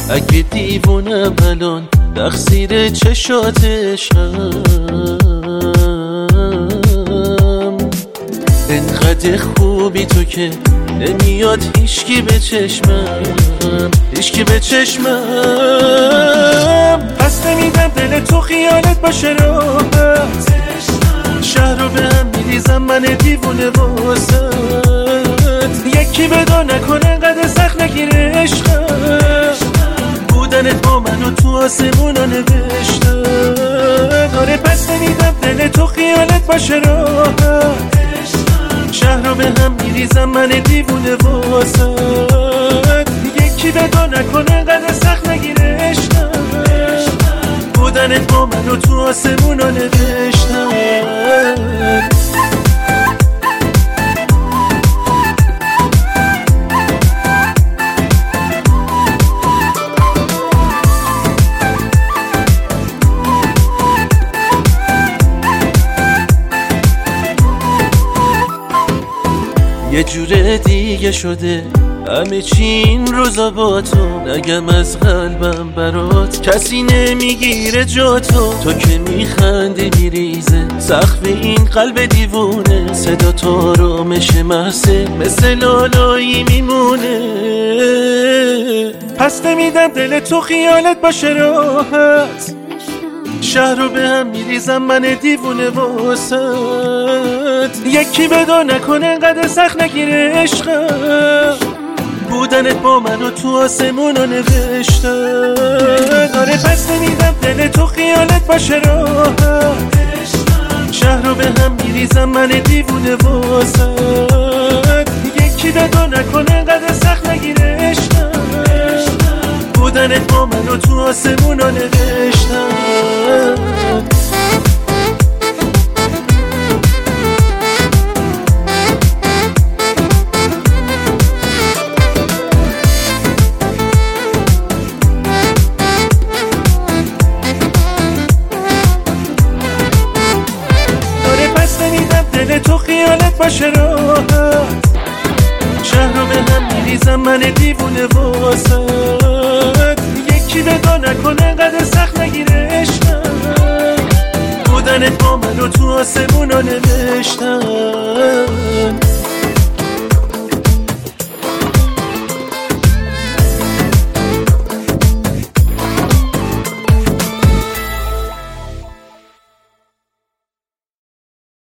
اگه دیوونم الان تقصیر چشاتشم، انقدر خوبی تو که نمیاد هیچکی به چشمم، هیچکی به چشمم. پس نمیدم دل تو خیالت باشه راحت، شهر رو به هم میریزم من دیوونه واسط. یکی بدا نکنه انقدر سخت نگیره عشقم، بودنت با منو تو آسمونا نوشتم. آره پس نمیدم دل تو خیالت باشه راحت، شهر رو به هم میریزم من دیوونه واسط. یکی بدا نکنه انقدر سخت نگیره عشقم، بودنت با منو تو آسمونا نوشتم. یه جور دیگه شده همه چی این روزا با تو، نگم از قلبم برات کسی نمیگیره جا تو که میخندی میریزه سقف این قلب دیوونه، صدا تو آرامش محسه مثل لالایی میمونه. پس نمیدم دل تو خیالت باشه راحت، شهر رو به هم میریزم من دیوونه واسط. یکی بدا نکنه انقدر سخت نگیره عشقم، بودنت با منو تو آسمونا نوشتم. آره پس نمیدم دل تو خیالت باشه راحت، شهر رو به هم میریزم من دیوونه واسط. یکی بدا نکنه انقدر سخت نگیره عشقم، بودنت با منو تو آسمونا نوشتم. آره پس نمیدم دل تو خیالت باشه راحت، شهر رو به هم میریزم من دیوونه واسط. یکی بدا نکنه انقدر سخت نگیره عشقم، بودنت با منو تو آسمونا نوشتم.